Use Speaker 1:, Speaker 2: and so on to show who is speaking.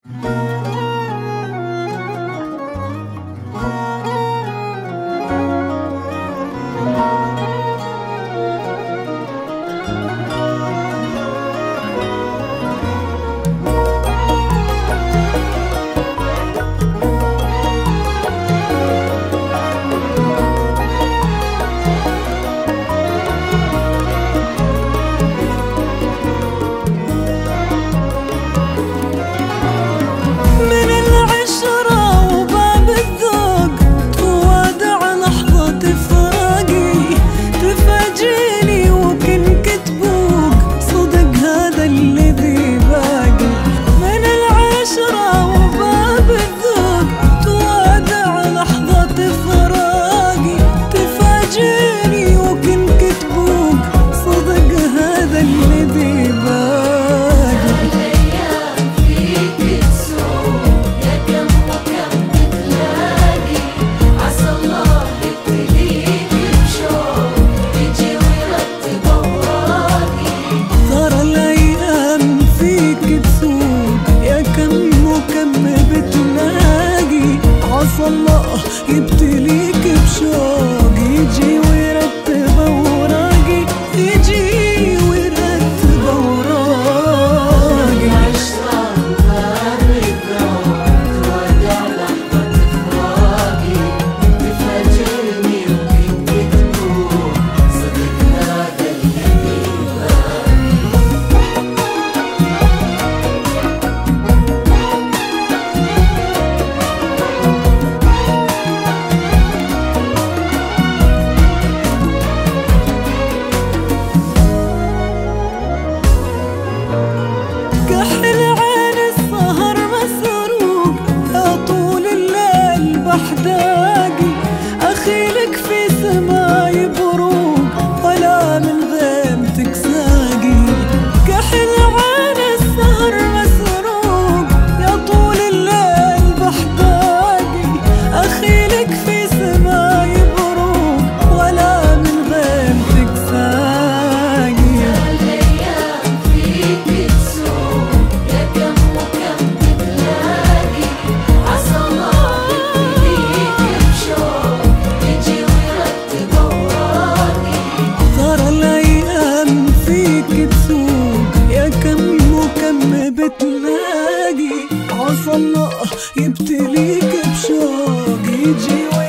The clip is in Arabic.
Speaker 1: الله يبتليك بشوق، يجي ويرتب اوراقي، يجي ويرتب اوراقي.
Speaker 2: عشرة الذوق تودع لحظة فراقي، تفاجئني وكنت تقول صدق هذا اللي
Speaker 1: أحداقي أخيلك في سماي بروق، ولا من غيمتك ساقي. كحل عين السهر مسروق، يا طول الليل بحداقي أخيلك في سماي بروق، ولا من غيمتك ساقي.
Speaker 2: الأيام فيك تسوق، يا كم وكم تلاقي، عسى الله
Speaker 1: بتلاقي عسى الله يبتليك بشوق، يجي